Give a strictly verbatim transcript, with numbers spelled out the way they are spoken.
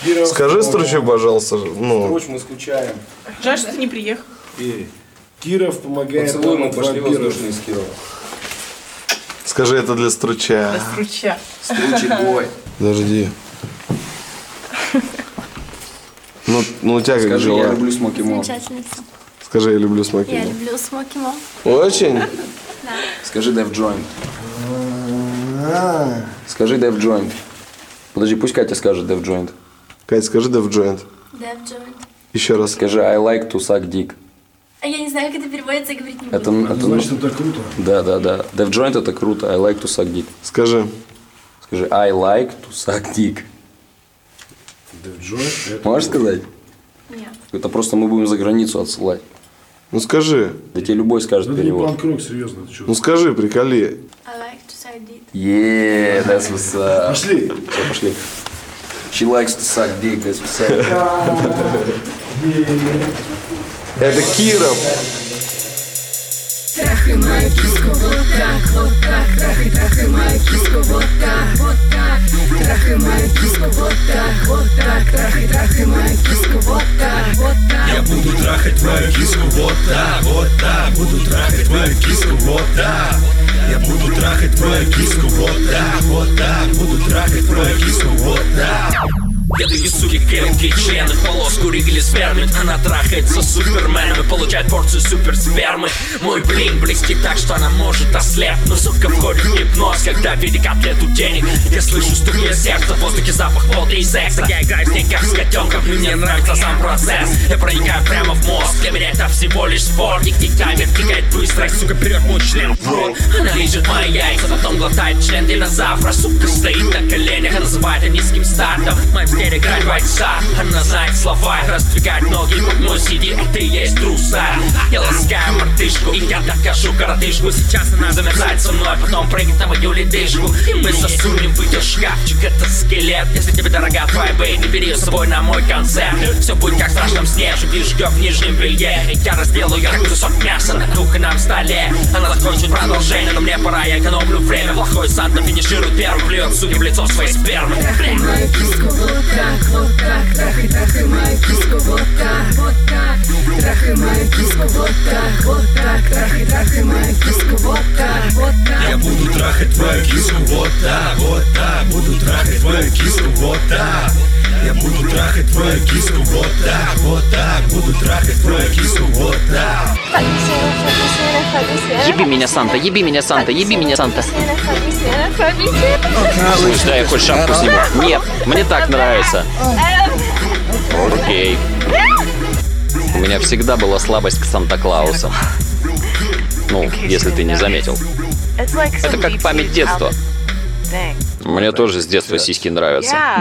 Киров, Скажи строчу, пожалуйста. Ну. Строч мы скучаем. Жаль, что ты не приехал. И Киров помогает. Поцелуй, мы пошли воздушные с Кирова. Скажи это для струча. До струча. Стручий бой. Подожди. Ну, ну у тебя как Скажи, дела? я люблю смоки мол. Замечательно все. Скажи, я люблю смоки Я мол. люблю смоки мол. Очень? Скажи Dev Joint. Скажи Dev Joint. Подожди, пусть Катя скажет Dev Joint. Катя, скажи Dev Joint. Dev Joint. Еще раз. Скажи I like to suck dick. А я не знаю, как это переводится, и говорить не буду. Это, это, Значит, это круто. да, да, да. Dev Joint это круто. I like to suck dick. Скажи. Скажи I like to suck dick. Dev Joint, это Можешь сказать? Нет. Это просто мы будем за границу отсылать. Ну скажи. Да тебе любой скажет Это не перевод. панк-рок, серьезно. Ты что? Ну скажи, приколи. I like to suck dick. Yeah, that's what's up. Пошли. Все, пошли. She likes to suck dick, that's what's up. Это Киров. Трахай мою киску вот так, вот так. Трахай, трахай мою киску вот так, вот так. Трахай мою киску вот так, вот так. Трахай, трахай мою киску вот так, вот так. Я буду трахать твою киску вот так, вот так. Буду трахать твою киску вот так. Я буду трахать твою киску вот так, вот так. Буду трахать твою киску вот так. Я даю суки крепкие члены, полоску ригли спермит. Она трахается с суперменом и получает порцию супер спермы. Мой блин блестит так, что она может ослепнуть. Но сука входит в гипноз, когда видит котлету денег. Я слышу стук ее сердца, в воздухе запах воды и секса. Я играю с ней как с котенком, и мне нравится сам процесс. Я проникаю прямо в мозг, для меня это всего лишь спорт. И таймер тикает быстро, сука берет мой член в рот. Она лижет мои яйца, потом глотает член динозавра. Сука стоит на коленях, а называет это низким стартом. Играть бойца, она знает слова, раздвигает ноги, мой сиди, а ты есть труса. Я ласкаю мартышку, и я докажу коротышку. Сейчас она замерзает со мной, потом прыгнет на мою ледышку. И мы засунем в ее шкафчик этот скелет. Если тебе дорога твоя бейби, бери ее с собой на мой концерт. Все будет как в страшном сне, живи ждем в нижнем белье. И я разделаю я кусок мяса на кухонном столе. Она закончит продолжение, но мне пора, я экономлю время. Плохой Санта финиширует первым, плюет суки в лицо своей спермы. Трахай мою киску вот так, вот так. Трахай, трахай мою киску вот так, вот так. Трахай мою киску вот так, вот так. Трахай, трахай мою киску вот так, вот так. Я буду трахать твою киску вот так, вот так. Буду трахать твою киску вот так. Я буду трахать твою киску вот так, вот так. Буду трахать твою киску вот так. Еби меня, Санта, еби меня, Санта, еби меня, Санта. Слушай, да, я хоть шапку сниму. Нет, мне так нравится. Окей. У меня всегда была слабость к Санта-Клаусу. Ну, если ты не заметил. Это как память детства. Мне тоже с детства сиськи нравятся.